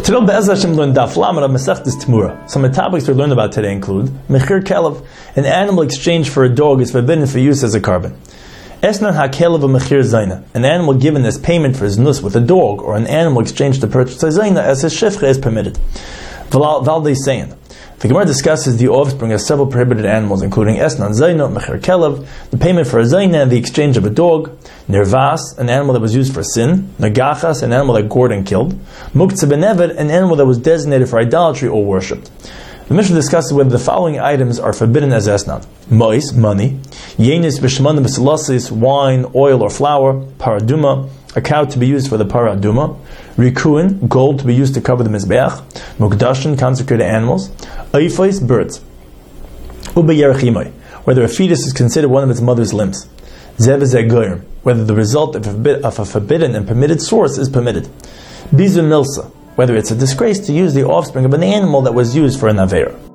Today, Be'ez Hashem, learn Daf Lamed of Masechtas Temura. Some of the topics we learned about today include Mechir Kelev, an animal exchange for a dog is forbidden for use as a carbon. Esnan HaKelev Mechir Zayna, an animal given as payment for his nus with a dog, or an animal exchanged to purchase a Zayna as his shifcha is permitted. Valdei saying. The Gemara discusses the offspring of several prohibited animals, including Esnan Zayna, Mechir Kelev, the payment for a Zayna and the exchange of a dog, Nirvas, an animal that was used for sin, Nagachas, an animal that gored and killed, Muktzah Beneved, an animal that was designated for idolatry or worshipped. The Mishnah discusses whether the following items are forbidden as Esnan: Mois, money; Yenis B'Shemanim B'Salasis, wine, oil or flour; Paraduma, a cow to be used for the Paraduma; Rikuin, gold to be used to cover the Mizbeach; Mukdashin, consecrated animals; Eifos, birds; Uba Yerachimai, whether a fetus is considered one of its mother's limbs; Zev Zegoyim, whether the result of a forbidden and permitted source is permitted; Bizu Milsa, whether it's a disgrace to use the offspring of an animal that was used for an Aveira.